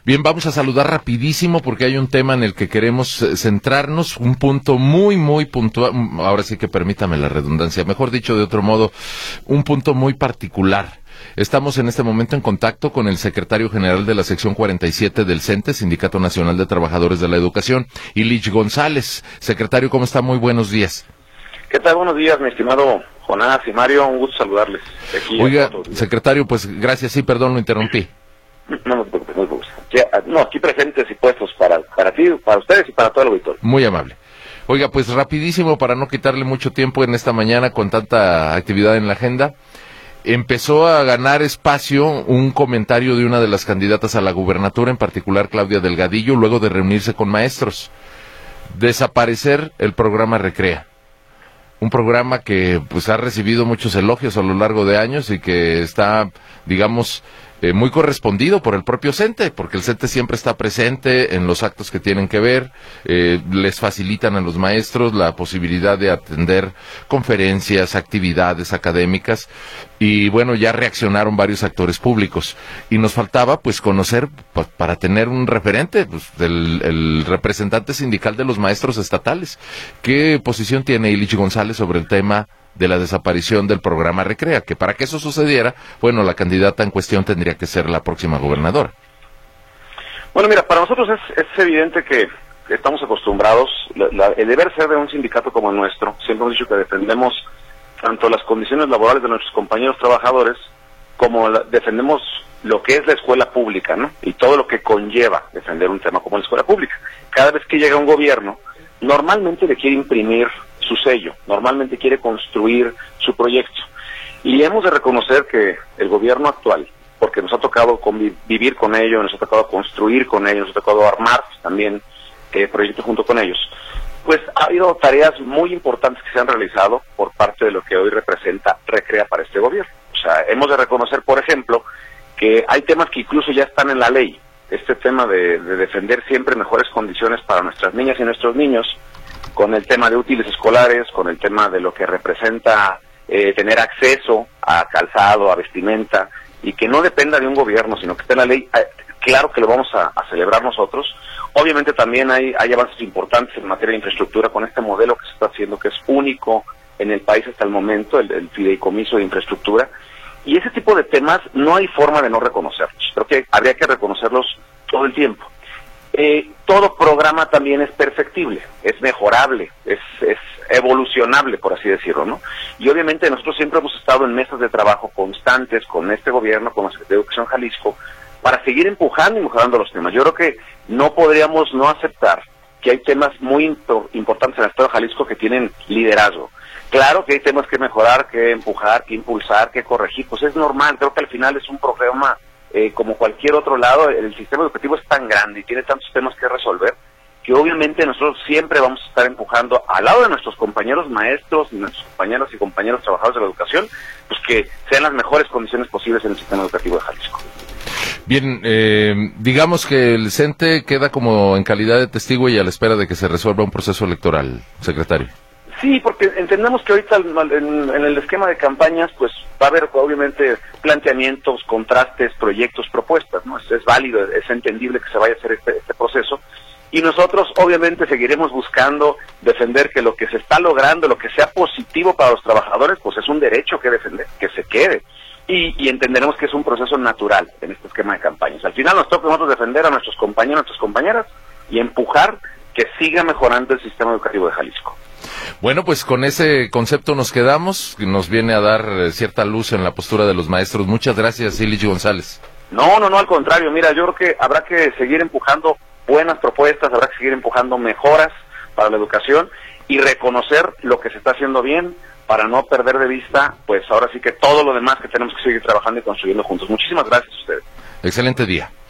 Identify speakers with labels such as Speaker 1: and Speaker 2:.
Speaker 1: Bien, vamos a saludar rapidísimo porque hay un tema en el que queremos centrarnos, un punto muy puntual, ahora sí que permítame la redundancia, mejor dicho de otro modo, un punto muy particular. Estamos en este momento en contacto con el secretario general de la sección 47 del CENTE, Sindicato Nacional de Trabajadores de la Educación, Ilich González. Secretario, ¿cómo está? Muy buenos días.
Speaker 2: ¿Qué tal? Buenos días, mi estimado Jonás y Mario, un gusto saludarles.
Speaker 1: Oiga, secretario, pues gracias, sí, perdón, lo interrumpí.
Speaker 2: No te preocupes, no te preocupes. Aquí presentes y puestos para ti, para ustedes y para todo el auditorio.
Speaker 1: Muy amable. Oiga, pues rapidísimo, para no quitarle mucho tiempo en esta mañana con tanta actividad en la agenda, empezó a ganar espacio un comentario de una de las candidatas a la gubernatura, en particular Claudia Delgadillo, luego de reunirse con maestros. Desaparecer el programa Recrea. Un programa que pues ha recibido muchos elogios a lo largo de años y que está, digamos, muy correspondido por el propio CENTE, porque el CENTE siempre está presente en los actos que tienen que ver, les facilitan a los maestros la posibilidad de atender conferencias, actividades académicas, y bueno, ya reaccionaron varios actores públicos, y nos faltaba pues conocer, para tener un referente, pues, el representante sindical de los maestros estatales. ¿Qué posición tiene Ilich González sobre el tema de la desaparición del programa Recrea? Que para que eso sucediera, bueno, la candidata en cuestión tendría que ser la próxima gobernadora.
Speaker 2: Bueno, mira, para nosotros es evidente que estamos acostumbrados, el deber ser de un sindicato como el nuestro, siempre hemos dicho que defendemos tanto las condiciones laborales de nuestros compañeros trabajadores, como defendemos lo que es la escuela pública, ¿no? Y todo lo que conlleva defender un tema como la escuela pública. Cada vez que llega un gobierno, normalmente le quiere imprimir su sello, normalmente quiere construir su proyecto. Y hemos de reconocer que el gobierno actual, porque nos ha tocado vivir con ellos, nos ha tocado construir con ellos, nos ha tocado armar también proyectos junto con ellos, pues ha habido tareas muy importantes que se han realizado por parte de lo que hoy representa Recrea para este gobierno. O sea, hemos de reconocer, por ejemplo, que hay temas que incluso ya están en la ley. Este tema de defender siempre mejores condiciones para nuestras niñas y nuestros niños, con el tema de útiles escolares, con el tema de lo que representa tener acceso a calzado, a vestimenta, y que no dependa de un gobierno, sino que esté en la ley. Claro que lo vamos a celebrar nosotros. Obviamente también hay avances importantes en materia de infraestructura con este modelo que se está haciendo, que es único en el país hasta el momento, el fideicomiso de infraestructura. Y ese tipo de temas no hay forma de no reconocerlos. Creo que habría que reconocerlos todo el tiempo. Todo programa también es perfectible, es mejorable, es evolucionable, por así decirlo, ¿no? Y obviamente nosotros siempre hemos estado en mesas de trabajo constantes con este gobierno, con la Secretaría de Educación Jalisco, para seguir empujando y mejorando los temas. Yo creo que no podríamos no aceptar que hay temas muy importantes en el Estado de Jalisco que tienen liderazgo. Claro que hay temas que mejorar, que empujar, que impulsar, que corregir, pues es normal. Creo que al final es un problema como cualquier otro lado. El sistema educativo es tan grande y tiene tantos temas que resolver, que obviamente nosotros siempre vamos a estar empujando al lado de nuestros compañeros maestros y nuestros compañeros y compañeras trabajadores de la educación, pues que sean las mejores condiciones posibles en el sistema educativo de Jalisco.
Speaker 1: Bien, digamos que el CENTE queda como en calidad de testigo y a la espera de que se resuelva un proceso electoral, secretario.
Speaker 2: Sí, porque entendemos que ahorita en el esquema de campañas pues va a haber obviamente planteamientos, contrastes, proyectos, propuestas, ¿no? Es válido, es entendible que se vaya a hacer este proceso, y nosotros obviamente seguiremos buscando defender que lo que se está logrando, lo que sea positivo para los trabajadores, pues es un derecho que defender, que se quede, y entenderemos que es un proceso natural en este esquema de campañas. Al final nos toca nosotros defender a nuestros compañeros, a nuestras compañeras, y empujar que siga mejorando el sistema educativo de Jalisco.
Speaker 1: Bueno, pues con ese concepto nos quedamos, nos viene a dar cierta luz en la postura de los maestros. Muchas gracias, Ilich González.
Speaker 2: No, al contrario, mira, yo creo que habrá que seguir empujando buenas propuestas, habrá que seguir empujando mejoras para la educación y reconocer lo que se está haciendo bien para no perder de vista, pues ahora sí que todo lo demás que tenemos que seguir trabajando y construyendo juntos. Muchísimas gracias a ustedes.
Speaker 1: Excelente día.